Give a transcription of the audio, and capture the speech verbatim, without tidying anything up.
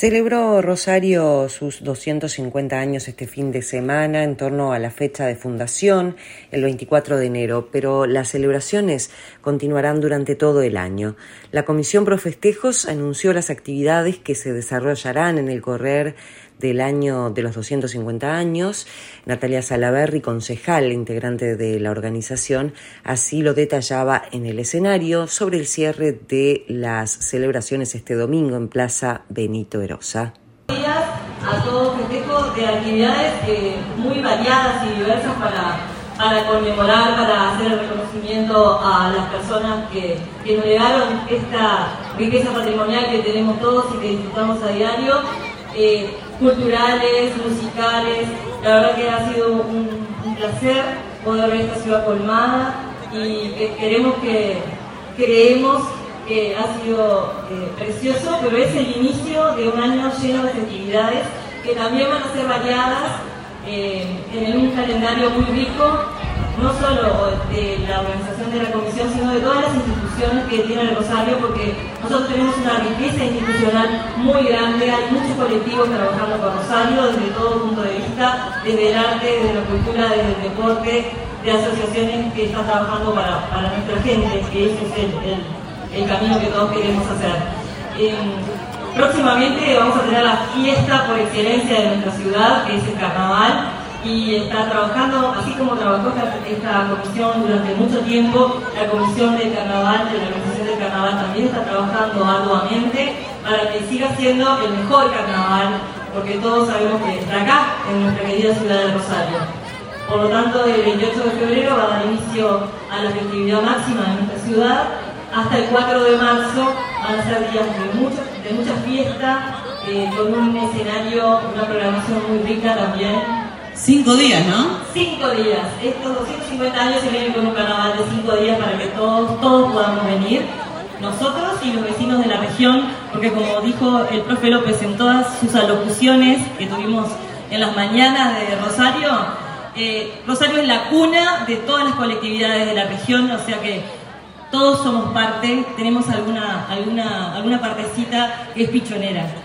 Celebró Rosario sus doscientos cincuenta años este fin de semana en torno a la fecha de fundación, el veinticuatro de enero, pero las celebraciones continuarán durante todo el año. La Comisión Pro Festejos anunció las actividades que se desarrollarán en el correr del año de los doscientos cincuenta años. Natalia Salaberry, concejal integrante de la organización, así lo detallaba en el escenario sobre el cierre de las celebraciones este domingo en Plaza Benito Erosa. Buenos días a todo festejo de actividades eh, muy variadas y diversas para, para conmemorar, para hacer el reconocimiento a las personas que, que nos legaron esta riqueza patrimonial que tenemos todos y que disfrutamos a diario. Eh, culturales, musicales, la verdad que ha sido un, un placer poder ver esta ciudad colmada y que queremos que, creemos que ha sido eh, precioso, pero es el inicio de un año lleno de festividades que también van a ser variadas eh, en un calendario muy rico, no solo de la organización de la comisión, sino de todas las instituciones que tiene el Rosario, porque nosotros tenemos una riqueza institucional muy grande, hay muchos colectivos trabajando con Rosario desde todo punto de vista, desde el arte, desde la cultura, desde el deporte, de asociaciones que están trabajando para, para nuestra gente, que ese es el, el, el camino que todos queremos hacer. Eh, próximamente vamos a tener la fiesta por excelencia de nuestra ciudad, que es el Carnaval, y está trabajando, así como trabajó esta, esta comisión durante mucho tiempo, la comisión del Carnaval, de la organización del Carnaval también está trabajando arduamente para que siga siendo el mejor Carnaval, porque todos sabemos que está acá, en nuestra querida ciudad de Rosario. Por lo tanto, el veintiocho de febrero va a dar inicio a la festividad máxima de nuestra ciudad, hasta el cuatro de marzo van a ser días de mucha, de mucha fiesta, eh, con un escenario, una programación muy rica también. Cinco días, ¿no? Cinco días. Estos doscientos cincuenta años se vienen con un carnaval de cinco días para que todos, todos podamos venir. Nosotros y los vecinos de la región, porque como dijo el profe López en todas sus alocuciones que tuvimos en las mañanas de Rosario, eh, Rosario es la cuna de todas las colectividades de la región, o sea que todos somos parte, tenemos alguna, alguna, alguna partecita que es pichonera.